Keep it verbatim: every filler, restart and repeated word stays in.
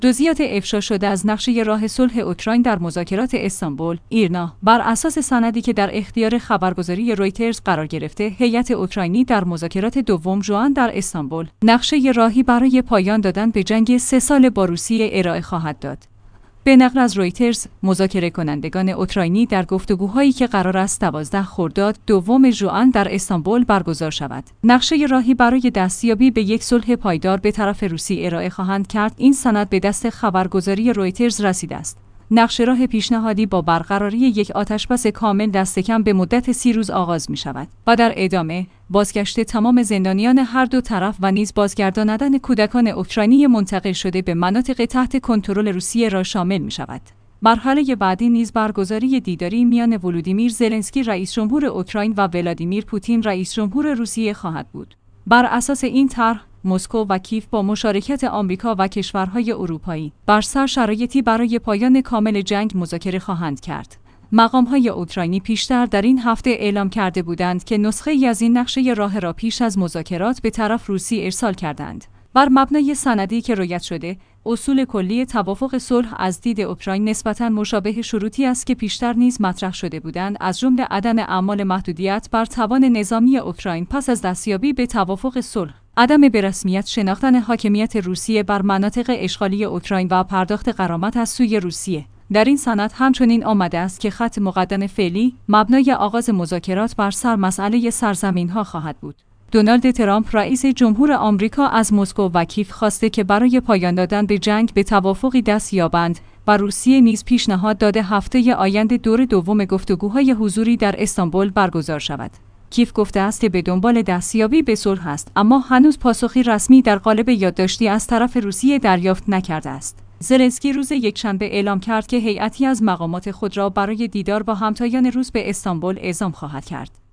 جزئیات افشا شده از نقشه راه صلح اوکراین در مذاکرات استانبول، ایرنا، بر اساس سندی که در اختیار خبرگزاری رویترز قرار گرفته، هیئت اوکراینی در مذاکرات دوم ژوئن در استانبول، نقشه راهی برای پایان دادن به جنگ سه ساله با روسیه ارائه خواهد داد. به نقل از رویترز، مذاکره کنندگان اوکراینی در گفتگوهایی که قرار است دوازده خرداد دوم ژوئن در استانبول برگزار شود، نقشه راهی برای دستیابی به یک صلح پایدار به طرف روسیه ارائه خواهند کرد. این سند به دست خبرگزاری رویترز رسیده است. نقشه راه پیشنهادی با برقراری یک آتشبس کامل دست کم به مدت سی روز آغاز می شود و در ادامه بازگشت تمام زندانیان هر دو طرف و نیز بازگرداندن کودکان اوکراینی منتقل شده به مناطق تحت کنترل روسیه را شامل می شود. مرحله بعدی نیز برگزاری دیداری میان ولودیمیر زلنسکی رئیس جمهور اوکراین و ولادیمیر پوتین رئیس جمهور روسیه خواهد بود. بر اساس این طرح، مسکو و کیف با مشارکت آمریکا و کشورهای اروپایی بر سر شرایطی برای پایان کامل جنگ مذاکره خواهند کرد. مقام‌های اوکراینی پیشتر در این هفته اعلام کرده بودند که نسخه‌ای از این نقشه راه را پیش از مذاکرات به طرف روسی ارسال کردند. بر مبنای سندی که رویت شده، اصول کلی توافق صلح از دید اوکراین نسبتاً مشابه شروطی است که پیشتر نیز مطرح شده بودند، از جمله عدم اعمال محدودیت بر توان نظامی اوکراین پس از دستیابی به توافق صلح، عدم به رسمیت شناختن حاکمیت روسیه بر مناطق اشغالی اوکراین و پرداخت غرامت از سوی روسیه. در این سند همچنین آمده است که خط مقدم فعلی مبنای آغاز مذاکرات بر سر مسئله سرزمین‌ها خواهد بود. دونالد ترامپ رئیس جمهور آمریکا از مسکو و کیف خواسته که برای پایان دادن به جنگ به توافقی دست یابند و روسیه نیز پیشنهاد داده هفته آینده دور دوم گفتگوهای حضوری در استانبول برگزار شود. کیف گفته است که به دنبال دستیابی به صلح است، اما هنوز پاسخی رسمی در قالب یادداشتی از طرف روسیه دریافت نکرده است. زلنسکی روز یکشنبه اعلام کرد که هیئتی از مقامات خود را برای دیدار با همتایان روس به استانبول اعزام خواهد کرد.